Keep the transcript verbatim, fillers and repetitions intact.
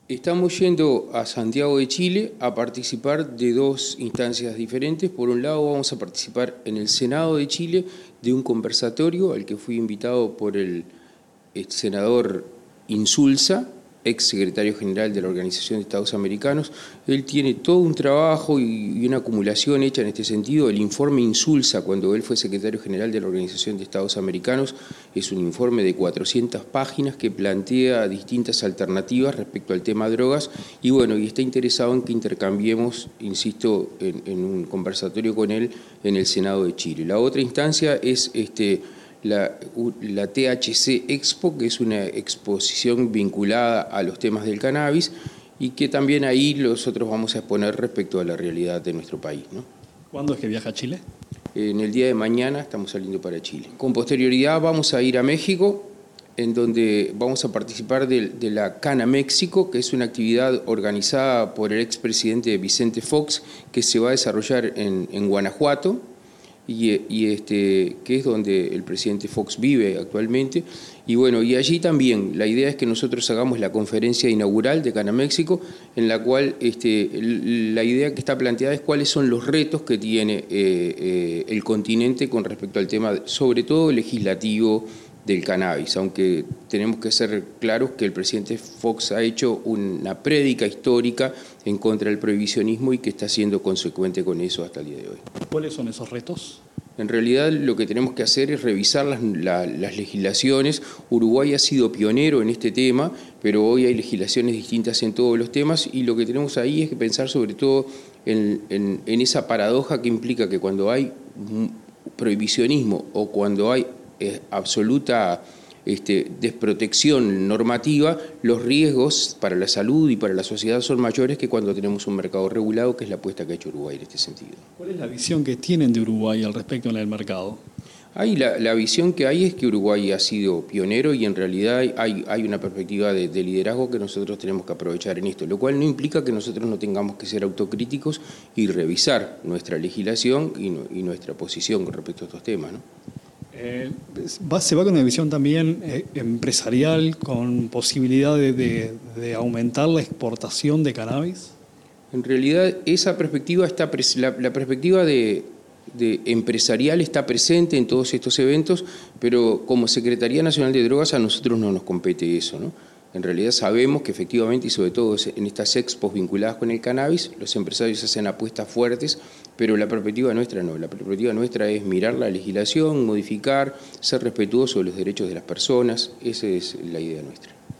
Estamos yendo a Santiago de Chile a participar de dos instancias diferentes. Por un lado, vamos a participar en el Senado de Chile de un conversatorio al que fui invitado por el senador Insulza, ex secretario general de la Organización de Estados Americanos. Él tiene todo un trabajo y una acumulación hecha en este sentido. El informe Insulza, cuando él fue secretario general de la Organización de Estados Americanos, es un informe de cuatrocientas páginas que plantea distintas alternativas respecto al tema drogas y bueno, y está interesado en que intercambiemos, insisto, en, en un conversatorio con él en el Senado de Chile. La otra instancia es este, La, la T H C Expo, que es una exposición vinculada a los temas del cannabis y que también ahí nosotros vamos a exponer respecto a la realidad de nuestro país, ¿no? ¿Cuándo es que viaja a Chile? En el día de mañana estamos saliendo para Chile. Con posterioridad vamos a ir a México, en donde vamos a participar de, de la Cana México, que es una actividad organizada por el expresidente Vicente Fox, que se va a desarrollar en, en Guanajuato, y, y este, que es donde el presidente Fox vive actualmente. Y bueno, y allí también la idea es que nosotros hagamos la conferencia inaugural de Cana México, en la cual este, la idea que está planteada es cuáles son los retos que tiene eh, eh, el continente con respecto al tema, sobre todo legislativo, del cannabis, aunque tenemos que ser claros que el presidente Fox ha hecho una prédica histórica en contra del prohibicionismo y que está siendo consecuente con eso hasta el día de hoy. ¿Cuáles son esos retos? En realidad lo que tenemos que hacer es revisar las, la, las legislaciones. Uruguay ha sido pionero en este tema, pero hoy hay legislaciones distintas en todos los temas y lo que tenemos ahí es que pensar sobre todo en, en, en esa paradoja que implica que cuando hay prohibicionismo o cuando hay eh, absoluta este, desprotección normativa, los riesgos para la salud y para la sociedad son mayores que cuando tenemos un mercado regulado, que es la apuesta que ha hecho Uruguay en este sentido. ¿Cuál es la visión que tienen de Uruguay al respecto en el mercado? Hay la, la visión que hay es que Uruguay ha sido pionero y en realidad hay, hay una perspectiva de, de liderazgo que nosotros tenemos que aprovechar en esto, lo cual no implica que nosotros no tengamos que ser autocríticos y revisar nuestra legislación y, no, y nuestra posición con respecto a estos temas, ¿no? Eh, ¿Se va con una visión también eh, empresarial, con posibilidad de, de, de aumentar la exportación de cannabis? En realidad esa perspectiva está, la, la perspectiva de, de empresarial está presente en todos estos eventos, pero como Secretaría Nacional de Drogas a nosotros no nos compete eso, ¿no? En realidad sabemos que efectivamente, y sobre todo en estas expos vinculadas con el cannabis, los empresarios hacen apuestas fuertes, pero la perspectiva nuestra no. La perspectiva nuestra es mirar la legislación, modificar, ser respetuoso de los derechos de las personas. Esa es la idea nuestra.